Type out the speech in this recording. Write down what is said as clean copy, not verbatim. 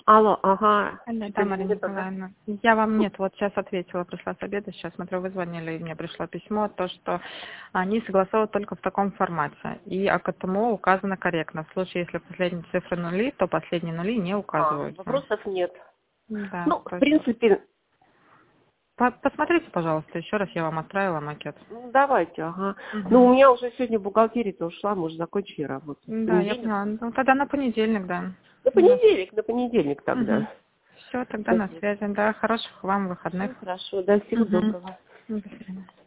Алло, ага. Да, Марина Николаевна. Я вам нет, вот сейчас ответила, пришла с обеда, сейчас смотрю, вы звонили, и мне пришло письмо, то, что они согласовывают только в таком формате. И АКТМО указано корректно. В случае, если последние цифры нули, то последние нули не указываются. Вопросов нет. Да, Ну, то в есть... принципе, Посмотрите, пожалуйста, еще раз я вам отправила макет. давайте, ага. Ну, Угу. у меня уже сегодня бухгалтерия-то ушла, мы уже закончили работу. Да, я Понедельник. поняла. Ну, тогда на понедельник, да. На понедельник Угу. тогда. Все, тогда на Спасибо. связи. Да, хороших вам Все выходных. хорошо, да, всего Угу. доброго. До свидания.